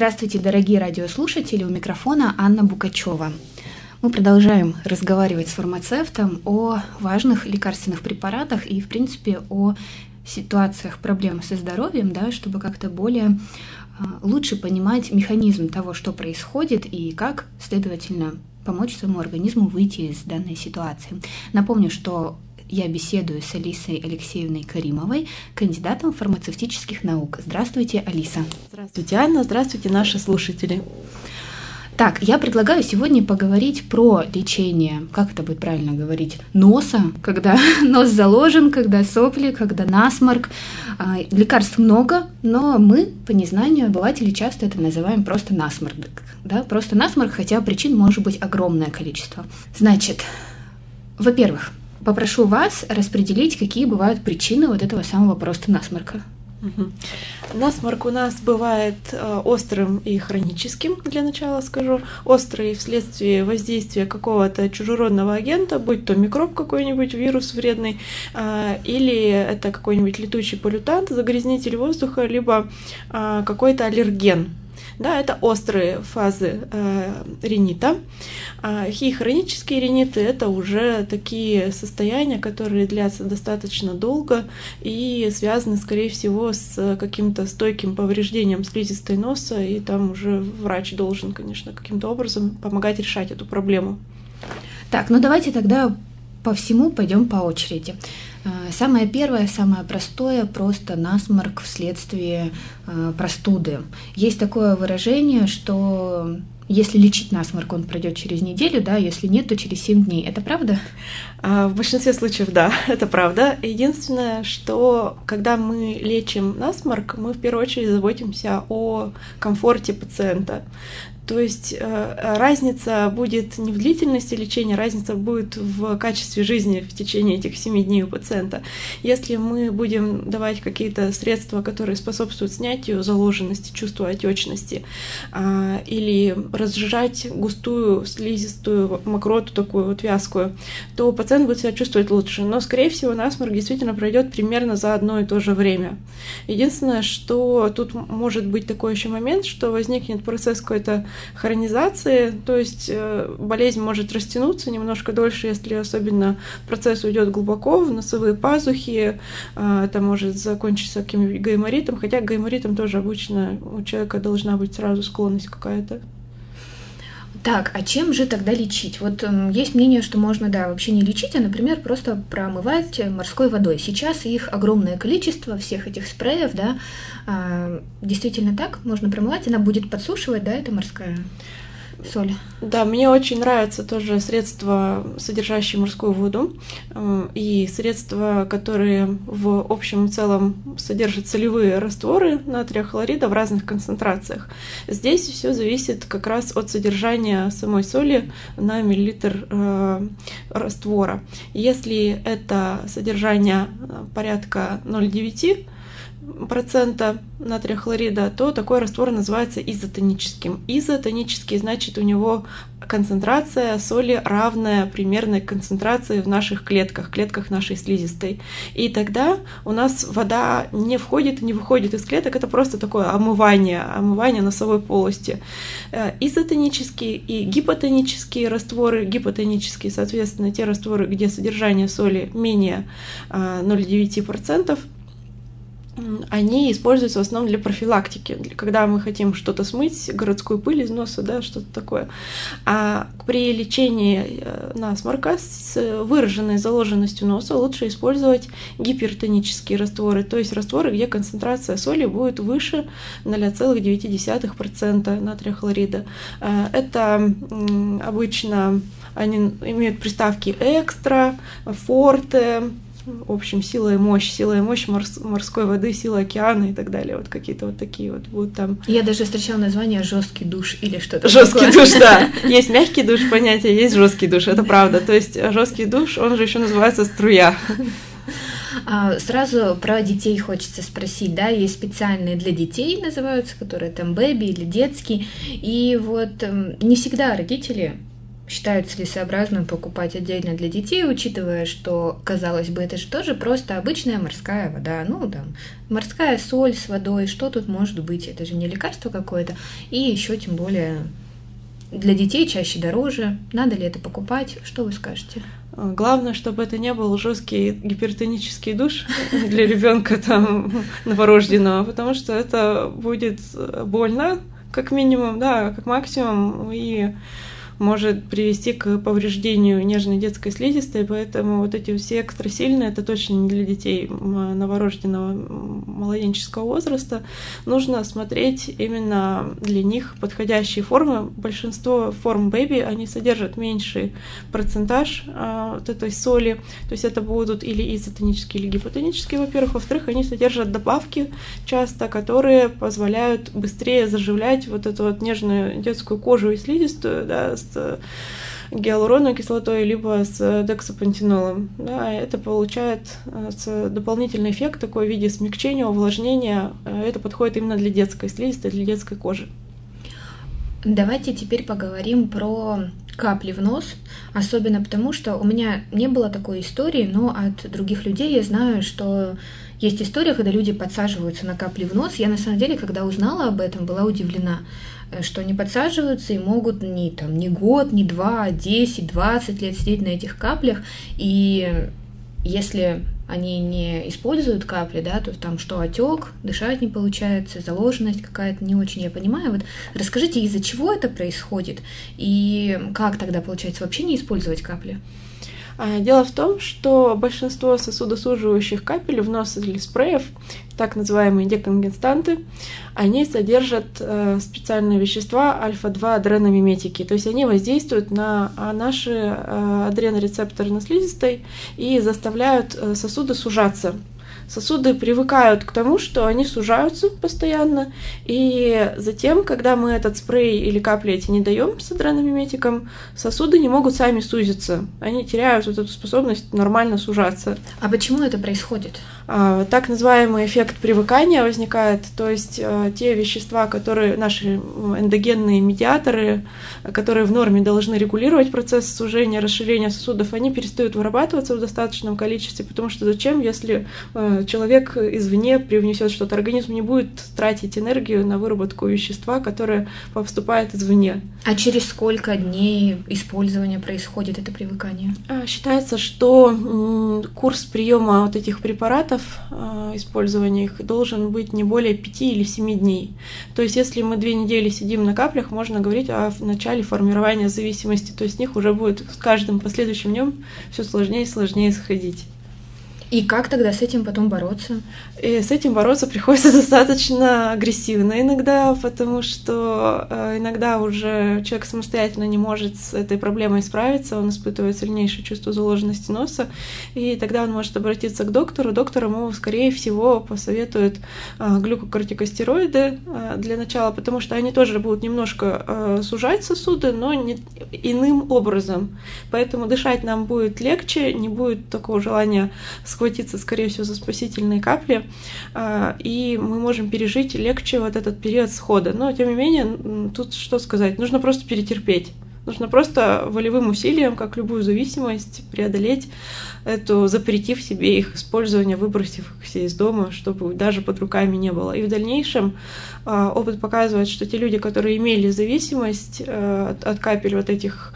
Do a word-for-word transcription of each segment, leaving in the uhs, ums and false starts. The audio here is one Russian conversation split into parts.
Здравствуйте, дорогие радиослушатели, у микрофона Анна Букачева. Мы продолжаем разговаривать с фармацевтом о важных лекарственных препаратах и, в принципе, о ситуациях проблем со здоровьем, да, чтобы как-то более лучше понимать механизм того, что происходит и как, следовательно, помочь своему организму выйти из данной ситуации. Напомню, что я беседую с Алисой Алексеевной Каримовой, кандидатом фармацевтических наук. Здравствуйте, Алиса. Здравствуйте, Анна. Здравствуйте, наши слушатели. Так, я предлагаю сегодня поговорить про лечение, как это будет правильно говорить, носа, когда нос заложен, когда сопли, когда насморк. Лекарств много, но мы по незнанию обыватели часто это называем просто насморк. Да? Просто насморк, хотя причин может быть огромное количество. Значит, во-первых, попрошу вас распределить, какие бывают причины вот этого самого просто насморка. Угу. Насморк у нас бывает э, острым и хроническим, для начала скажу. Острый вследствие воздействия какого-то чужеродного агента, будь то микроб какой-нибудь, вирус вредный, э, или это какой-нибудь летучий поллютант, загрязнитель воздуха, либо э, какой-то аллерген. Да, это острые фазы э, ринита. И хронические риниты — это уже такие состояния, которые длятся достаточно долго и связаны, скорее всего, с каким-то стойким повреждением слизистой носа, и там уже врач должен, конечно, каким-то образом помогать решать эту проблему. Так, ну давайте тогда по всему пойдем по очереди. Самое первое, самое простое, просто насморк вследствие э, простуды. Есть такое выражение, что если лечить насморк, он пройдет через неделю, да, если нет, то через семь дней. Это правда? В большинстве случаев, да, это правда. Единственное, что когда мы лечим насморк, мы в первую очередь заботимся о комфорте пациента. То есть э, разница будет не в длительности лечения, разница будет в качестве жизни в течение этих семи дней у пациента. Если мы будем давать какие-то средства, которые способствуют снятию заложенности, чувства отечности, э, или разжижать густую слизистую мокроту, такую вот вязкую, то пациент будет себя чувствовать лучше. Но, скорее всего, насморк действительно пройдет примерно за одно и то же время. Единственное, что тут может быть такой еще момент, что возникнет процесс какой-то хронизации, то есть э, болезнь может растянуться немножко дольше, если особенно процесс уйдет глубоко в носовые пазухи, э, это может закончиться каким-нибудь гайморитом, хотя гайморитом тоже обычно у человека должна быть сразу склонность какая-то. Так, а чем же тогда лечить? Вот э, есть мнение, что можно, да, вообще не лечить, а, например, просто промывать морской водой. Сейчас их огромное количество, всех этих спреев, да, э, действительно так, можно промывать, она будет подсушивать, да, это морская соль. Да, мне очень нравятся тоже средства, содержащие морскую воду, и средства, которые в общем и целом содержат солевые растворы натрия хлорида в разных концентрациях. Здесь все зависит как раз от содержания самой соли на миллилитр э, раствора. Если это содержание порядка ноль целых девять десятых процента натрия хлорида, то такой раствор называется изотоническим. Изотонический значит, у него концентрация соли равная примерной концентрации в наших клетках, клетках нашей слизистой. И тогда у нас вода не входит и не выходит из клеток, это просто такое омывание, омывание носовой полости. Изотонические и гипотонические растворы, гипотонические, соответственно, те растворы, где содержание соли менее ноль целых девять десятых процента, они используются в основном для профилактики, когда мы хотим что-то смыть, городскую пыль из носа, да, что-то такое. А при лечении насморка с выраженной заложенностью носа лучше использовать гипертонические растворы, то есть растворы, где концентрация соли будет выше ноль целых девять десятых процента натрия хлорида. Это обычно они имеют приставки экстра, форте, в общем, сила и мощь, сила и мощь морс- морской воды, сила океана и так далее. Вот какие-то вот такие вот будут там. Я даже встречала название жесткий душ или что-то Жесткий такое. душ, да. Есть мягкий душ, понятие, есть жесткий душ, это правда. То есть жесткий душ, он же еще называется струя. Сразу про детей хочется спросить, да, есть специальные для детей, называются, которые там бэби или детские, и вот не всегда родители считают целесообразным покупать отдельно для детей, учитывая, что, казалось бы, это же тоже просто обычная морская вода, ну, там, морская соль с водой, что тут может быть, это же не лекарство какое-то, и еще тем более для детей чаще дороже, надо ли это покупать, что вы скажете? Главное, чтобы это не был жесткий гипертонический душ для ребенка там новорожденного, потому что это будет больно, как минимум, да, как максимум, и может привести к повреждению нежной детской слизистой, поэтому вот эти все экстрасильные, это точно не для детей новорожденного младенческого возраста. Нужно смотреть именно для них подходящие формы. Большинство форм бэби, они содержат меньший процентаж а, вот этой соли, то есть это будут или изотонические, или гипотонические, во-первых. Во-вторых, они содержат добавки часто, которые позволяют быстрее заживлять вот эту вот нежную детскую кожу и слизистую, да, с гиалуроновой кислотой, либо с дексапантенолом. Да, это получает дополнительный эффект такой в виде смягчения, увлажнения. Это подходит именно для детской слизистой, для детской кожи. Давайте теперь поговорим про капли в нос, особенно потому, что у меня не было такой истории, но от других людей я знаю, что есть история, когда люди подсаживаются на капли в нос. Я на самом деле, когда узнала об этом, была удивлена, что они подсаживаются и могут не, там, не год, не два, а десять, двадцать лет сидеть на этих каплях. И если они не используют капли, да, то там что, отек, дышать не получается, заложенность какая-то не очень, я понимаю. Вот расскажите, из-за чего это происходит и как тогда, получается, вообще не использовать капли? Дело в том, что большинство сосудосуживающих капель в нос или спреев, так называемые деконгестанты, они содержат специальные вещества альфа-два адреномиметики, то есть они воздействуют на наши адренорецепторы на слизистой и заставляют сосуды сужаться. Сосуды привыкают к тому, что они сужаются постоянно, и затем, когда мы этот спрей или капли эти не даем с адреномиметиком, сосуды не могут сами сузиться, они теряют вот эту способность нормально сужаться. А почему это происходит? Так называемый эффект привыкания возникает, то есть те вещества, которые наши эндогенные медиаторы, которые в норме должны регулировать процесс сужения, расширения сосудов, они перестают вырабатываться в достаточном количестве, потому что зачем, если человек извне привнесет что-то, организм не будет тратить энергию на выработку вещества, которое поступает извне. А через сколько дней использования происходит это привыкание? Считается, что курс приема вот этих препаратов, использования их, должен быть не более пяти или семи дней. То есть, если мы две недели сидим на каплях, можно говорить о начале формирования зависимости, то есть с них уже будет с каждым последующим днем все сложнее и сложнее сходить. И как тогда с этим потом бороться? И с этим бороться приходится достаточно агрессивно иногда, потому что иногда уже человек самостоятельно не может с этой проблемой справиться, он испытывает сильнейшее чувство заложенности носа, и тогда он может обратиться к доктору. Доктор ему, скорее всего, посоветует глюкокортикостероиды для начала, потому что они тоже будут немножко сужать сосуды, но не иным образом. Поэтому дышать нам будет легче, не будет такого желания схватиться, скорее всего, за спасительные капли, и мы можем пережить легче вот этот период схода. Но, тем не менее, тут что сказать, нужно просто перетерпеть. Нужно просто волевым усилием, как любую зависимость, преодолеть эту, запретив себе их использование, выбросив их все из дома, чтобы даже под руками не было. И в дальнейшем опыт показывает, что те люди, которые имели зависимость от, от капель вот этих,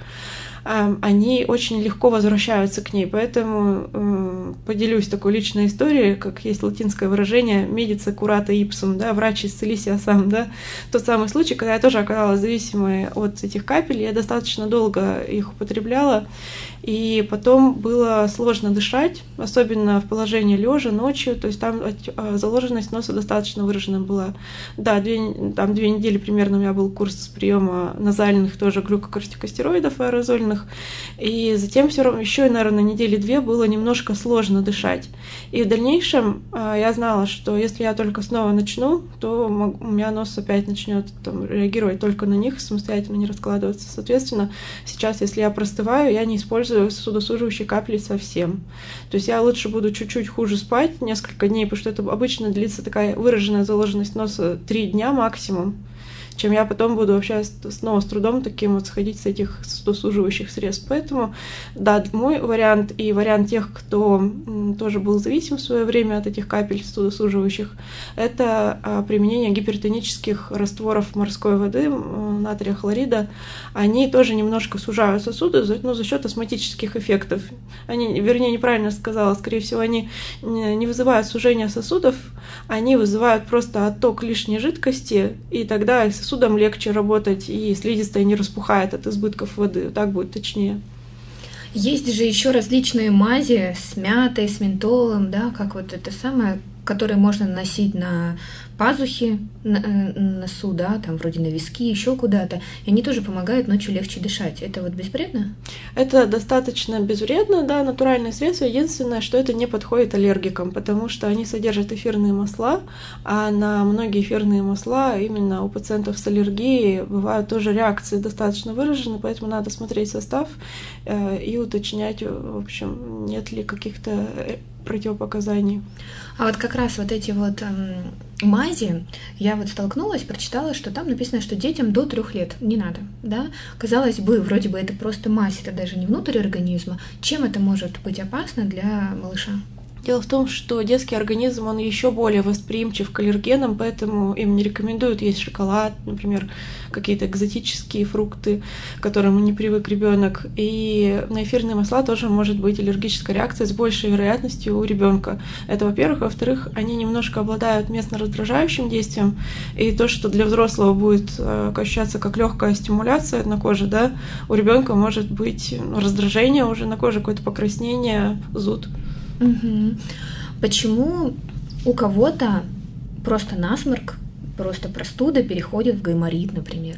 они очень легко возвращаются к ней. Поэтому э, поделюсь такой личной историей, как есть латинское выражение «medice curata ipsum», да, «врач исцели себя сам». Да. Тот самый случай, когда я тоже оказалась зависимой от этих капель, я достаточно долго их употребляла, и потом было сложно дышать, особенно в положении лежа ночью, то есть там заложенность носа достаточно выражена была. Да, две, там две недели примерно у меня был курс приема назальных тоже глюкокортикостероидов аэрозольных, и затем все равно еще, наверное, недели две было немножко сложно дышать. И в дальнейшем я знала, что если я только снова начну, то у меня нос опять начнет там реагировать только на них, самостоятельно не раскладываться. Соответственно, сейчас, если я простываю, я не использую сосудосуживающие капли совсем. То есть я лучше буду чуть-чуть хуже спать несколько дней, потому что это обычно длится такая выраженная заложенность носа три дня максимум. чем я потом буду вообще снова с трудом таким вот сходить с этих судосуживающих средств. Поэтому, да, мой вариант и вариант тех, кто тоже был зависим в свое время от этих капель судосуживающих, это применение гипертонических растворов морской воды, натрия хлорида. Они тоже немножко сужают сосуды, но за счет астматических эффектов. Они, вернее, неправильно сказала, скорее всего, они не вызывают сужение сосудов, они вызывают просто отток лишней жидкости, и тогда сосудам легче работать, и слизистая не распухает от избытков воды. Так будет точнее. Есть же еще различные мази с мятой, с ментолом, да, как вот это самое, которые можно наносить на пазухи, на носу, да, там вроде на виски, еще куда-то, и они тоже помогают ночью легче дышать. Это вот безвредно? Это достаточно безвредно, да, натуральные средства. Единственное, что это не подходит аллергикам, потому что они содержат эфирные масла, а на многие эфирные масла именно у пациентов с аллергией бывают тоже реакции достаточно выражены, поэтому надо смотреть состав э, и уточнять, в общем, нет ли каких-то противопоказаний. А вот как раз вот эти вот эм, мази, я вот столкнулась, прочитала, что там написано, что детям до трех лет не надо, да? Казалось бы, вроде бы это просто мазь, это даже не внутрь организма. Чем это может быть опасно для малыша? Дело в том, что детский организм, он еще более восприимчив к аллергенам, поэтому им не рекомендуют есть шоколад, например, какие-то экзотические фрукты, к которым не привык ребенок. И на эфирные масла тоже может быть аллергическая реакция с большей вероятностью у ребенка. Это, во-первых. Во-вторых, они немножко обладают местно раздражающим действием. И то, что для взрослого будет ощущаться как легкая стимуляция на коже, да, у ребенка может быть раздражение уже на коже, какое-то покраснение, зуд. Угу. Почему у кого-то просто насморк, просто простуда переходит в гайморит, например?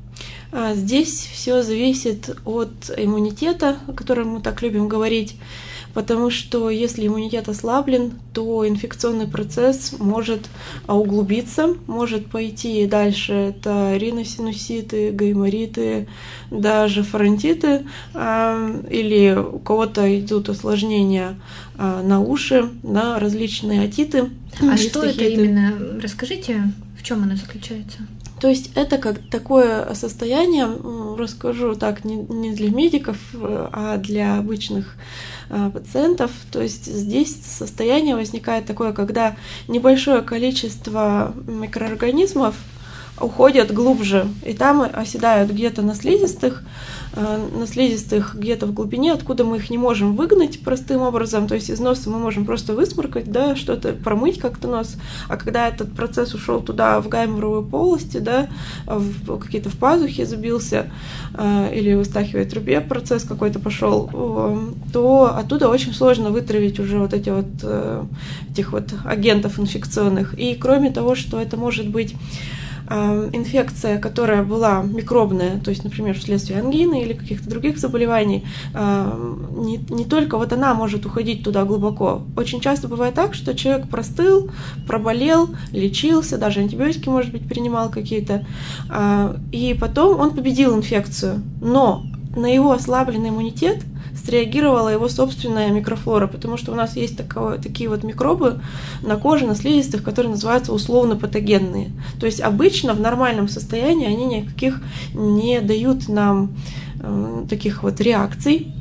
Здесь все зависит от иммунитета, о котором мы так любим говорить, потому что если иммунитет ослаблен, то инфекционный процесс может углубиться, может пойти дальше. Это риносинуситы, гаймориты, даже фарингиты, или у кого-то идут осложнения на уши, на различные отиты. А что это именно? Расскажите, в чем оно заключается? То есть это как такое состояние, расскажу так, не, не для медиков, а для обычных пациентов. То есть здесь состояние возникает такое, когда небольшое количество микроорганизмов уходят глубже, и там оседают где-то на слизистых, на слизистых где-то в глубине, откуда мы их не можем выгнать простым образом, то есть из носа мы можем просто высморкать, да, что-то промыть как-то нос, а когда этот процесс ушел туда, в гайморовую полости, да, в, какие-то в пазухи забился, или в эустахиевой трубе процесс какой-то пошел, то оттуда очень сложно вытравить уже вот эти вот, этих вот агентов инфекционных. И кроме того, что это может быть инфекция, которая была микробная, то есть, например, вследствие ангины или каких-то других заболеваний, не, не только вот она может уходить туда глубоко. Очень часто бывает так, что человек простыл, проболел, лечился, даже антибиотики, может быть, принимал какие-то, и потом он победил инфекцию, но на его ослабленный иммунитет среагировала его собственная микрофлора, потому что у нас есть такое, такие вот микробы на коже, на слизистых, которые называются условно патогенные. То есть обычно в нормальном состоянии они никаких не дают нам э, таких вот реакций,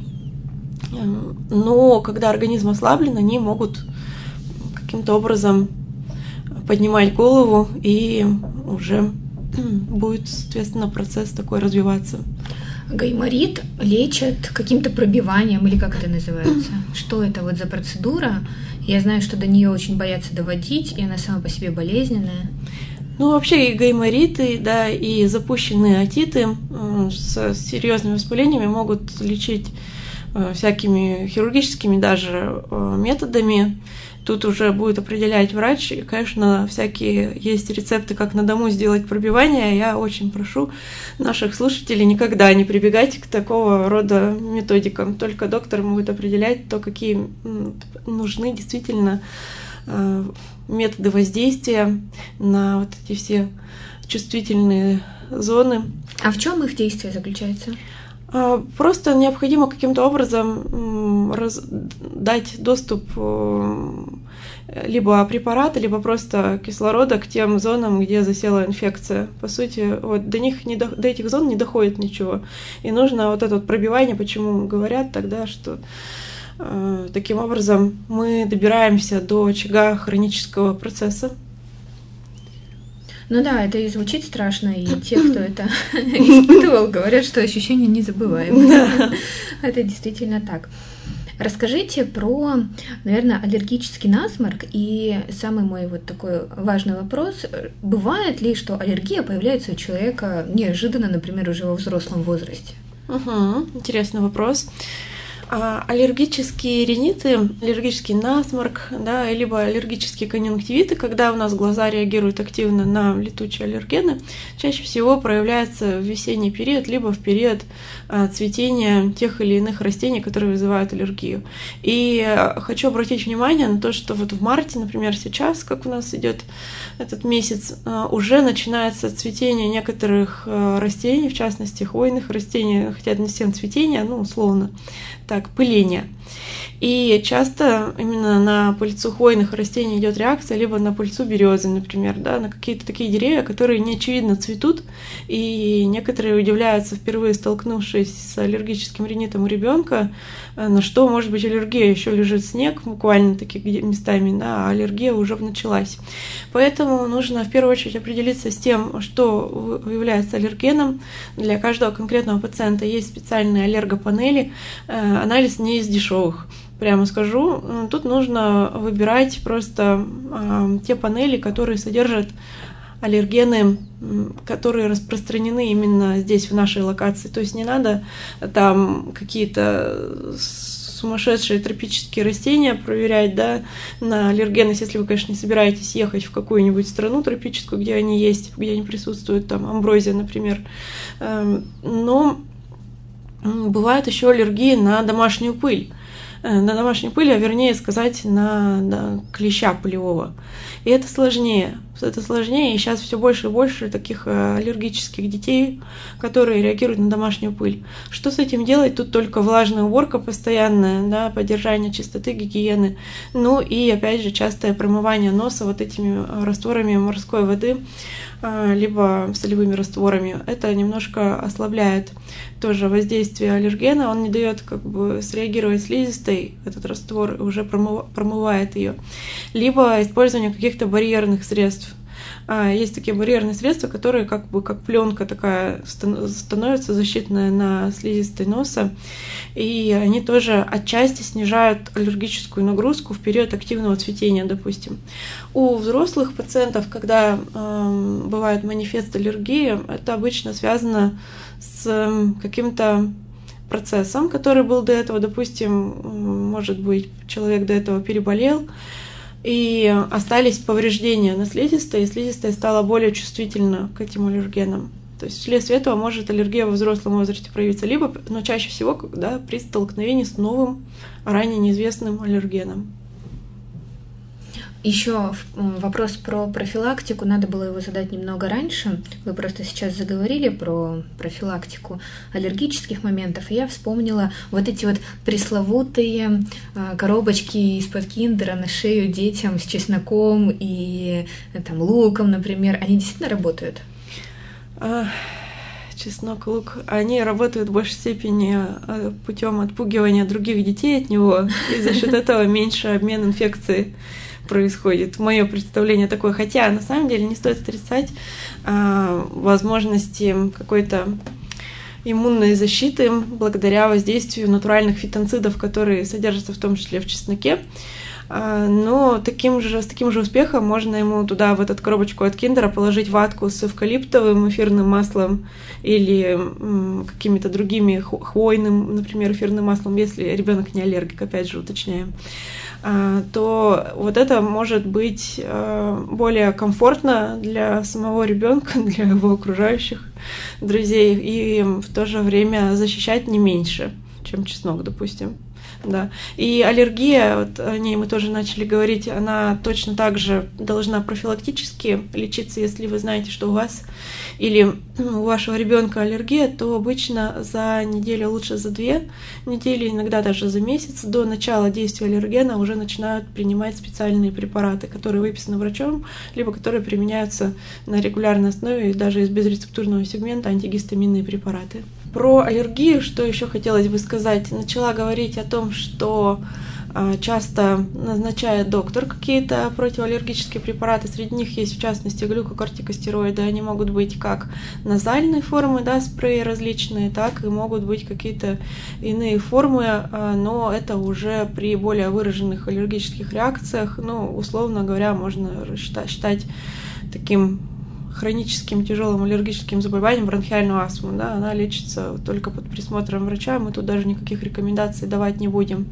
но когда организм ослаблен, они могут каким-то образом поднимать голову, и уже будет, соответственно, процесс такой развиваться. Гайморит лечат каким-то пробиванием, или как это называется? Что это вот за процедура? Я знаю, что до нее очень боятся доводить, и она сама по себе болезненная. Ну, вообще и гаймориты, да, и запущенные отиты с серьезными воспалениями могут лечить всякими хирургическими даже методами. Тут уже будет определять врач. И, конечно, всякие есть рецепты, как на дому сделать пробивание. Я очень прошу наших слушателей никогда не прибегать к такого рода методикам. Только доктор будет определять то, какие нужны действительно методы воздействия на вот эти все чувствительные зоны. А в чем их действие заключается? Просто необходимо каким-то образом раз... дать доступ либо препарата, либо просто кислорода к тем зонам, где засела инфекция. По сути, вот до них не до... до этих зон не доходит ничего. И нужно вот это вот пробивание, почему говорят тогда, что э, таким образом мы добираемся до очага хронического процесса. Ну да, это и звучит страшно, и те, кто это испытывал, говорят, что ощущение незабываемое. Это действительно так. Расскажите про, наверное, аллергический насморк. И самый мой вот такой важный вопрос. Бывает ли, что аллергия появляется у человека неожиданно, например, уже во взрослом возрасте? Угу, интересный вопрос. А аллергические риниты, аллергический насморк, да, либо аллергические конъюнктивиты, когда у нас глаза реагируют активно на летучие аллергены, чаще всего проявляются в весенний период, либо в период а, цветения тех или иных растений, которые вызывают аллергию. И а, хочу обратить внимание на то, что вот в марте, например, сейчас, как у нас идет этот месяц, а, уже начинается цветение некоторых а, растений, в частности хвойных растений, хотя это не всем цветение, ну, условно, так, пыление. И часто именно на пыльцу хвойных растений идет реакция, либо на пыльцу березы, например, да, на какие-то такие деревья, которые неочевидно цветут, и некоторые удивляются, впервые столкнувшись с аллергическим ринитом у ребенка, на что может быть аллергия, еще лежит снег буквально таких местами, да, а аллергия уже началась. Поэтому нужно в первую очередь определиться с тем, что является аллергеном. Для каждого конкретного пациента есть специальные аллергопанели, анализ не из дешевых. Прямо скажу, тут нужно выбирать просто э, те панели, которые содержат аллергены, которые распространены именно здесь, в нашей локации. То есть не надо там какие-то сумасшедшие тропические растения проверять, да, на аллергенность, если вы, конечно, не собираетесь ехать в какую-нибудь страну тропическую, где они есть, где они присутствуют, там амброзия, например. Но бывают еще аллергии на домашнюю пыль. На домашнюю пыль, а вернее сказать, на, на клеща пылевого. И это сложнее. Это сложнее, и сейчас все больше и больше таких аллергических детей, которые реагируют на домашнюю пыль. Что с этим делать? Тут только влажная уборка постоянная, да, поддержание чистоты, гигиены. Ну и, опять же, частое промывание носа вот этими растворами морской воды, либо солевыми растворами. Это немножко ослабляет тоже воздействие аллергена, он не дает как бы среагировать слизистой, этот раствор уже промывает ее. Либо использование каких-то барьерных средств. Есть такие барьерные средства, которые как бы как пленка такая становится защитная на слизистой носа, и они тоже отчасти снижают аллергическую нагрузку в период активного цветения, допустим. У взрослых пациентов, когда э, бывает манифест аллергии, это обычно связано с каким-то процессом, который был до этого, допустим, может быть, человек до этого переболел, и остались повреждения на слизистой, и слизистая стала более чувствительна к этим аллергенам. То есть вследствие этого может аллергия во взрослом возрасте проявиться, либо, но чаще всего, когда при столкновении с новым, ранее неизвестным аллергеном. Еще вопрос про профилактику, надо было его задать немного раньше. Вы просто сейчас заговорили про профилактику аллергических моментов, и я вспомнила вот эти вот пресловутые коробочки из-под киндера на шею детям с чесноком и там, луком, например. Они действительно работают? Чеснок, лук, они работают в большей степени путем отпугивания других детей от него, и за счет этого меньше обмен инфекцией происходит. Мое представление такое, хотя на самом деле не стоит отрицать а, возможности какой-то иммунной защиты благодаря воздействию натуральных фитонцидов, которые содержатся в том числе в чесноке. А, но таким же, с таким же успехом можно ему туда, в эту коробочку от киндера, положить ватку с эвкалиптовым эфирным маслом или м, какими-то другими хвойным, например, эфирным маслом, если ребенок не аллергик, опять же уточняем, то вот это может быть более комфортно для самого ребенка, для его окружающих друзей, и в то же время защищать не меньше, чем чеснок, допустим. Да. И аллергия, вот о ней мы тоже начали говорить, она точно так же должна профилактически лечиться. Если вы знаете, что у вас или у вашего ребенка аллергия, то обычно за неделю, лучше за две недели, иногда даже за месяц до начала действия аллергена уже начинают принимать специальные препараты, которые выписаны врачом, либо которые применяются на регулярной основе, даже из безрецептурного сегмента антигистаминные препараты. Про аллергию, что еще хотелось бы сказать, начала говорить о том, что часто назначает доктор какие-то противоаллергические препараты. Среди них есть, в частности, глюкокортикостероиды. Они могут быть как назальные формы, да, спреи различные, так и могут быть какие-то иные формы, но это уже при более выраженных аллергических реакциях. Ну, условно говоря, можно считать, считать таким хроническим тяжелым аллергическим заболеванием бронхиальную астму. Да, она лечится только под присмотром врача, мы тут даже никаких рекомендаций давать не будем.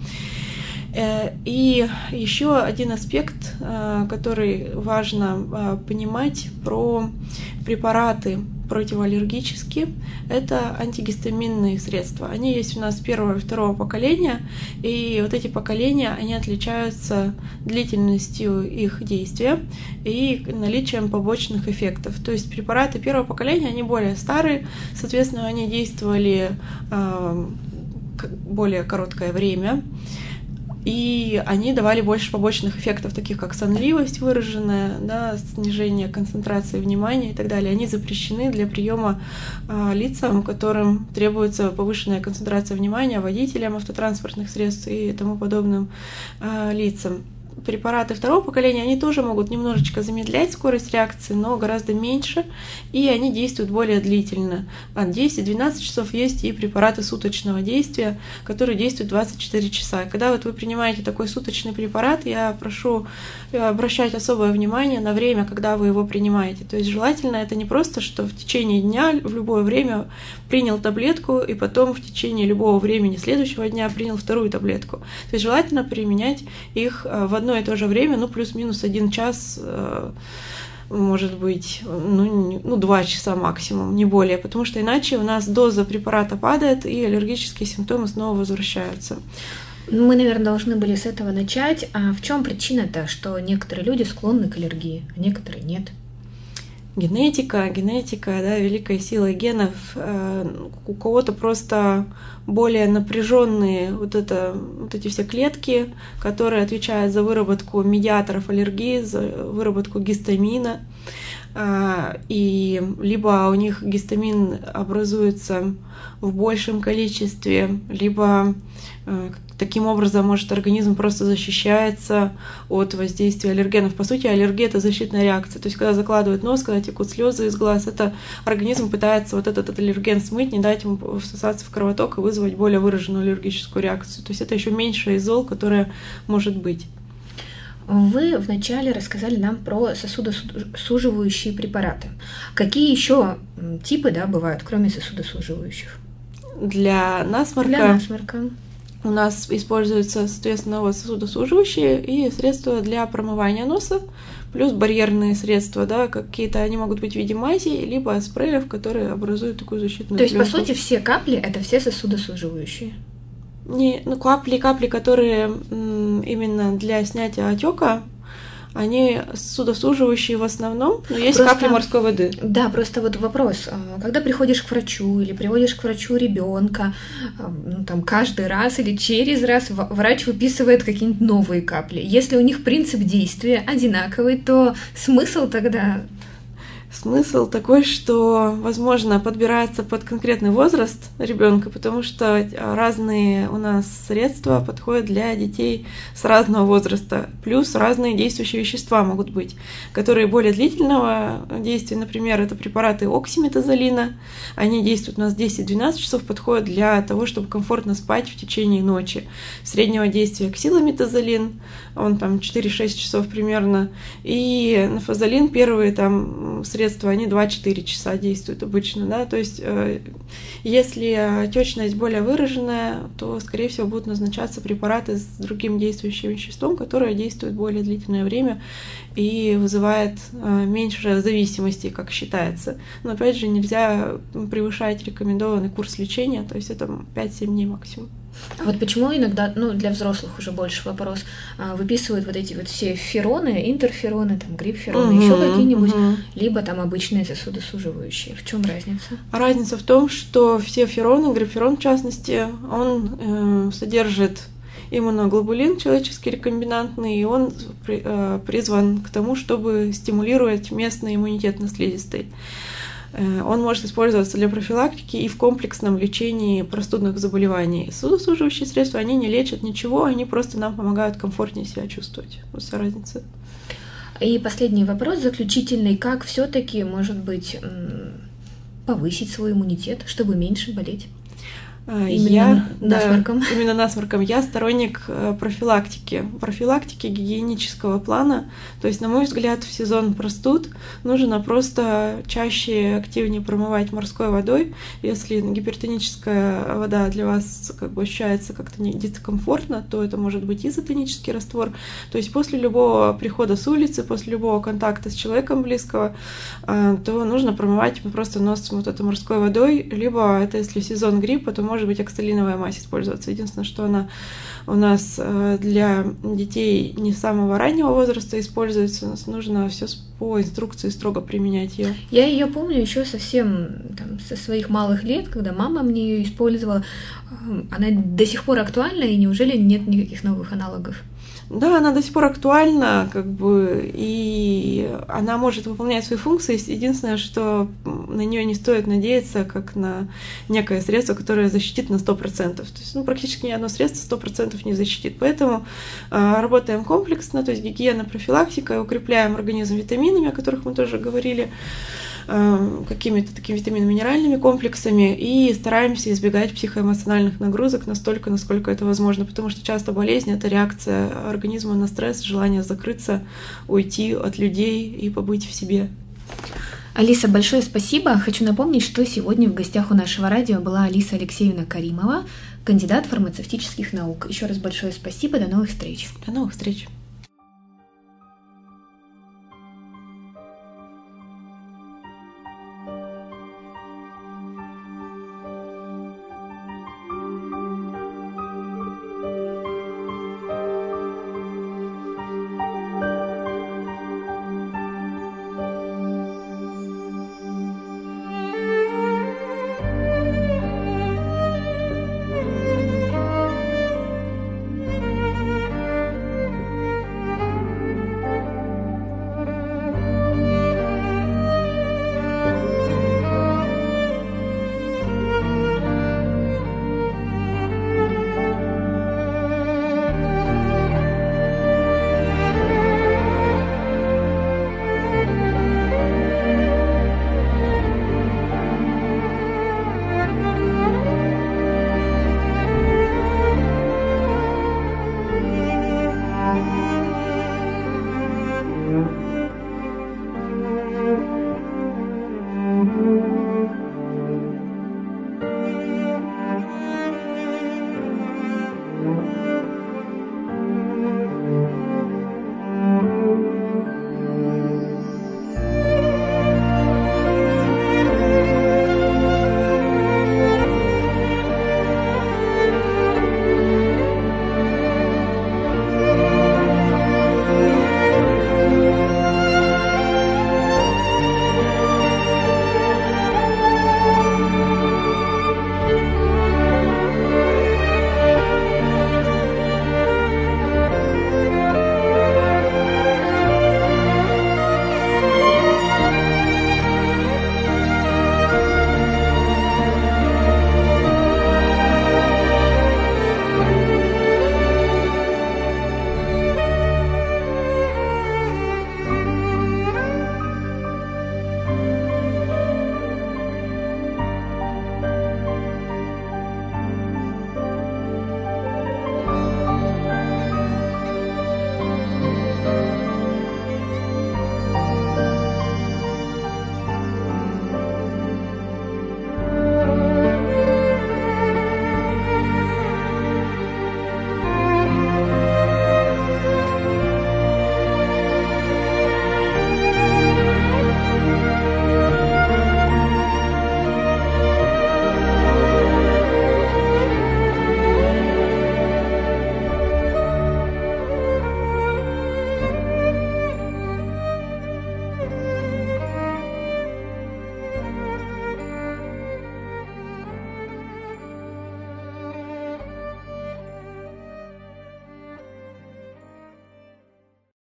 И еще один аспект, который важно понимать про препараты противоаллергические, это антигистаминные средства. Они есть у нас первого и второго поколения, и вот эти поколения, они отличаются длительностью их действия и наличием побочных эффектов. То есть препараты первого поколения, они более старые, соответственно, они действовали более короткое время, и они давали больше побочных эффектов, таких как сонливость выраженная, да, снижение концентрации внимания и так далее. Они запрещены для приема а, лицам, которым требуется повышенная концентрация внимания, водителям автотранспортных средств и тому подобным а, лицам. Препараты второго поколения, они тоже могут немножечко замедлять скорость реакции, но гораздо меньше, и они действуют более длительно. От десяти-двенадцати часов есть и препараты суточного действия, которые действуют двадцать четыре часа. И когда вот вы принимаете такой суточный препарат, я прошу обращать особое внимание на время, когда вы его принимаете. То есть желательно это не просто, что в течение дня в любое время принял таблетку, и потом в течение любого времени следующего дня принял вторую таблетку. То есть желательно применять их в одно и то же время, ну, плюс-минус один час, может быть, ну, ну, два часа максимум, не более, потому что иначе у нас доза препарата падает, и аллергические симптомы снова возвращаются. Мы, наверное, должны были с этого начать. А в чем причина-то, что некоторые люди склонны к аллергии, а некоторые нет? Генетика, генетика, да, великая сила генов. У кого-то просто более напряженные вот, это, вот эти все клетки, которые отвечают за выработку медиаторов аллергии, за выработку гистамина. И либо у них гистамин образуется в большем количестве, либо таким образом, может, организм просто защищается от воздействия аллергенов. По сути, аллергия — это защитная реакция. То есть, когда закладывают нос, когда текут слезы из глаз, это организм пытается вот этот, этот аллерген смыть, не дать ему всосаться в кровоток и вызвать более выраженную аллергическую реакцию. То есть, это еще меньшее из зол, которое может быть. Вы вначале рассказали нам про сосудосуживающие препараты. Какие еще типы, да, бывают, кроме сосудосуживающих? Для насморка, Для насморка у нас используются, соответственно, сосудосуживающие и средства для промывания носа, плюс барьерные средства, да, какие-то они могут быть в виде мази, либо спреев, которые образуют такую защитную пленку. То есть, по сути, все капли — это все сосудосуживающие? Не, ну, капли, капли, которые м, именно для снятия отека, они сосудосуживающие в основном, но есть просто капли морской воды. Да, просто вот вопрос, когда приходишь к врачу или приводишь к врачу ребенка, ну, там каждый раз или через раз врач выписывает какие-нибудь новые капли. Если у них принцип действия одинаковый, то смысл тогда... Смысл такой, что, возможно, подбирается под конкретный возраст ребенка, потому что разные у нас средства подходят для детей с разного возраста. Плюс разные действующие вещества могут быть, которые более длительного действия. Например, это препараты оксиметазолина. Они действуют у нас десять-двенадцать часов, подходят для того, чтобы комфортно спать в течение ночи. Среднего действия ксилометазолин, он там четыре-шесть часов примерно. И нафазолин, первые там средства, они два-четыре часа действуют обычно, да, то есть э, если отечность более выраженная, то, скорее всего, будут назначаться препараты с другим действующим веществом, которое действует более длительное время и вызывает э, меньше зависимости, как считается. Но, опять же, нельзя превышать рекомендованный курс лечения, то есть это пять-семь дней максимум. А вот почему иногда, ну, для взрослых уже больше вопрос, выписывают вот эти вот все фероны, интерфероны, там, грипфероны, угу, еще какие-нибудь, угу. либо там обычные сосудосуживающие. В чем разница? Разница в том, что все фероны, грипферон в частности, он э, содержит иммуноглобулин человеческий рекомбинантный, и он при, э, призван к тому, чтобы стимулировать местный иммунитет на слизистой. Он может использоваться для профилактики и в комплексном лечении простудных заболеваний. Сосудосуживающие средства, они не лечат ничего, они просто нам помогают комфортнее себя чувствовать. Вот вся разница. И последний вопрос, заключительный. Как все-таки, может быть, повысить свой иммунитет, чтобы меньше болеть? Именно я, насморком. Да, именно насморком. Я сторонник профилактики, профилактики гигиенического плана. То есть, на мой взгляд, в сезон простуд нужно просто чаще и активнее промывать морской водой. Если гипертоническая вода для вас как бы ощущается как-то дискомфортно, то это может быть изотонический раствор. То есть после любого прихода с улицы, после любого контакта с человеком близкого, то нужно промывать просто нос вот этой морской водой. Либо это если сезон гриппа, то можно может быть оксалиновая мазь использоваться. Единственное, что она у нас для детей не самого раннего возраста используется. У нас нужно все по инструкции строго применять ее. Я ее помню еще совсем там, со своих малых лет, когда мама мне ее использовала. Она до сих пор актуальна, и неужели нет никаких новых аналогов? Да, она до сих пор актуальна, как бы, и она может выполнять свои функции. Единственное, что на нее не стоит надеяться, как на некое средство, которое защитит на сто процентов. То есть, ну, практически ни одно средство сто процентов не защитит. Поэтому э, работаем комплексно, то есть гигиена, профилактика, укрепляем организм витаминами, о которых мы тоже говорили, какими-то такими витаминно-минеральными комплексами, и стараемся избегать психоэмоциональных нагрузок настолько, насколько это возможно, потому что часто болезнь — это реакция организма на стресс, желание закрыться, уйти от людей и побыть в себе. Алиса, большое спасибо. Хочу напомнить, что сегодня в гостях у нашего радио была Алиса Алексеевна Каримова, кандидат фармацевтических наук. Еще раз большое спасибо, до новых встреч. До новых встреч.